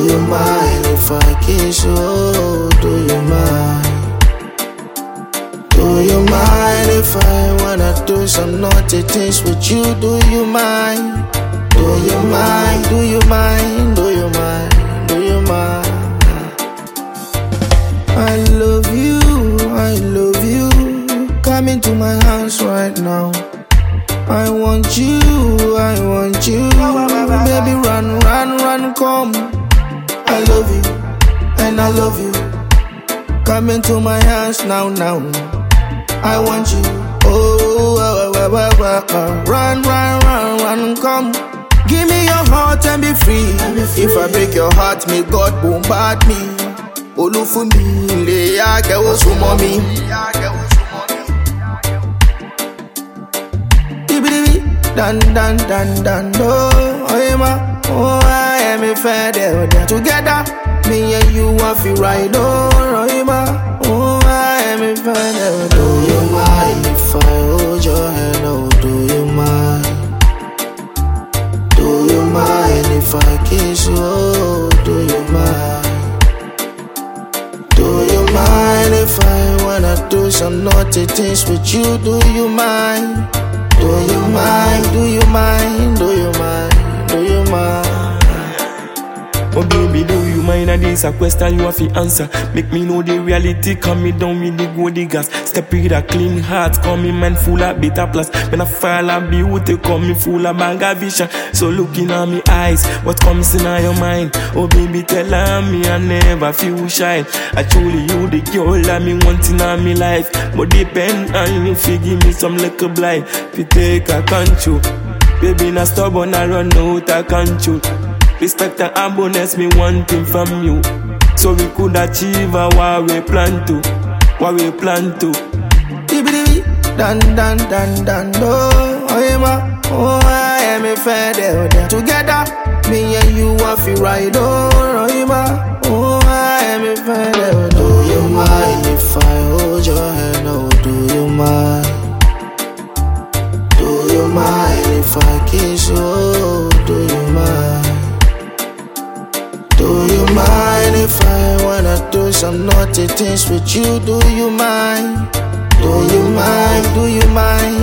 you mind if I kiss you? Do you mind? Do you mind if I wanna do some naughty things with you? Do you mind? Do you mind? Do you mind? Do you mind? Do you mind? I love you, I love you. Come into my house right now. I want you, I want you. Baby, run, run, run, come. I love you, and I love you. Come into my house now, now. I want you, run, run, run, run, come. Give me your heart and be free. If I break your heart, may God bombard me. Olufumi, le yake osumo mi. Dan, dan, dan, dan, oh, ma, oh, I am a feather. Together, me and you want to ride, oh, ma, oh, I am a feather. Do you mind if I hold your hand, oh, do you mind? Do you mind if I kiss you, oh, do you mind? Do you mind if I wanna do some naughty things with you, do you mind? Do you mind? Do you mind? Do you mind? Do you mind? Oh baby, do you mind? And this a question you have to answer. Make me know the reality, come me down with the gold gas. Step with a clean heart, come me man full of bitter plus. When I fall and beauty, come me full of bang of vision. So looking at me eyes, what comes in your mind? Oh baby, tell me I never feel shy. I truly you the girl that me wanting in me life. But depend on you if you give me some little blind. If you take a control, baby, not stubborn, I run out of control. Respect and abundance, me one thing from you. So we could achieve what we plan to. What we plan to. Dan, dan, dan, dan, oh, ma, oh, I am a feather. Together, me and you want to ride, oh, ma, oh, I am a feather. Do you mind if I hold your hand, oh, do you mind? Do you mind if I kiss you, oh, do you mind? Do you mind if I wanna do some naughty things with you? Do you mind? Do you mind? Do you mind?